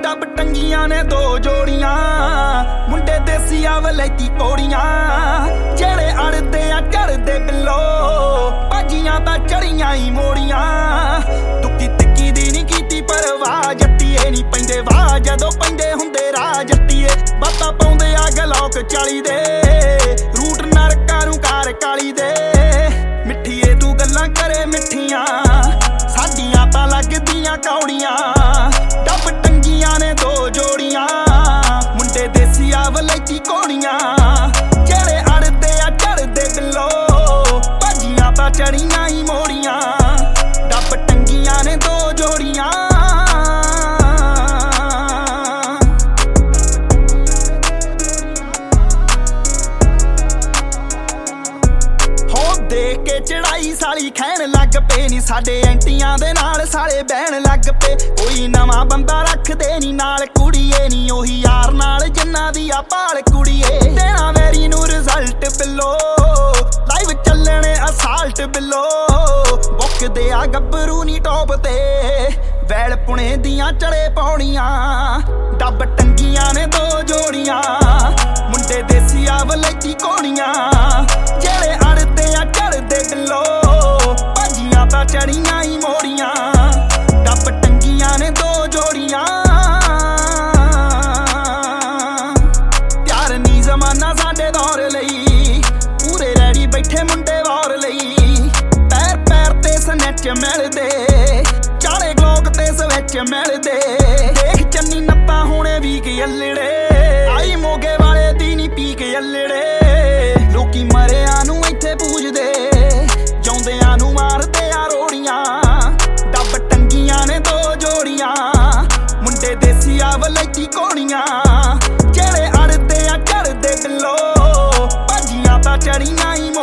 dub टंगियां ने दो जोड़ियां मुंडे देसी वलैती पौड़ियां जेड़े अड़दे आ चढ़दे बिलो भाजियां तां चढ़ियां ही मोड़ियां दुक्की तिक्की दी नी कीती परवाह जट्टीए नी पैंदे वाह जदों पैंदे हुंदे राह जट्टीए बातां पाउंदे आ गलौक 40 दे रूट नरकां नूं कार काली दे मिठीए तू गल्लां करे मिठियां साडियां तां लगदियां कौड़ियां डब टंगियां ने दो जोड़ियां मुंडे देसी वलैती कोड़ियां जेड़े अड़दे आ चढ़दे बिलो भाजियां तां चढ़ियां ही मोड़ियां डब टंगियां ने दो जोड़ियां देख के चढ़ाई साली खैन लग पे नी साडे एंटियां दे नाल साले बहन लग पे कोई नवां बंदा रखदे नी नाल कुड़िए नी ओही यार नाल जिन्ना दी आ भाल कुड़िए देना मेरी नू रिजल्ट बिलो लाइव चलने असाल्ट बिलो बुक दे आ गब्बरू नी टॉप ते वैल पुणे दियां चढ़े पौड़ियां डब टंगियां ने दो जोड़ियां मुंडे देसी वलैती कोड़ियां जेड़े अड़दे आ चढ़दे बिलो भाजियां तां चढ़ियां ही मोड़ियां डब टंगियां ने दो जोड़ियां प्यार नी जमाना साडे दौर लई पूरे रैडी बैठे मुंडे वार लई पैर पैर ते स्नैच मिलदे चाले ग्लोक ते स्विच मिलदे देख चन्नी नत्ता होने भी के अल्लड़े आई मोगे वाले दी नी पी के अल्लड़े लोकी मरिया नू इत्थे पूजदे जौंदियां नू मारदे आ रोड़ियां डब टंगियां ने दो जोड़ियां मुंडे देसी वलैती कोड़ियां जेड़े अड़दे आ चढ़दे बिलो भाजियां तां चढ़ियां ही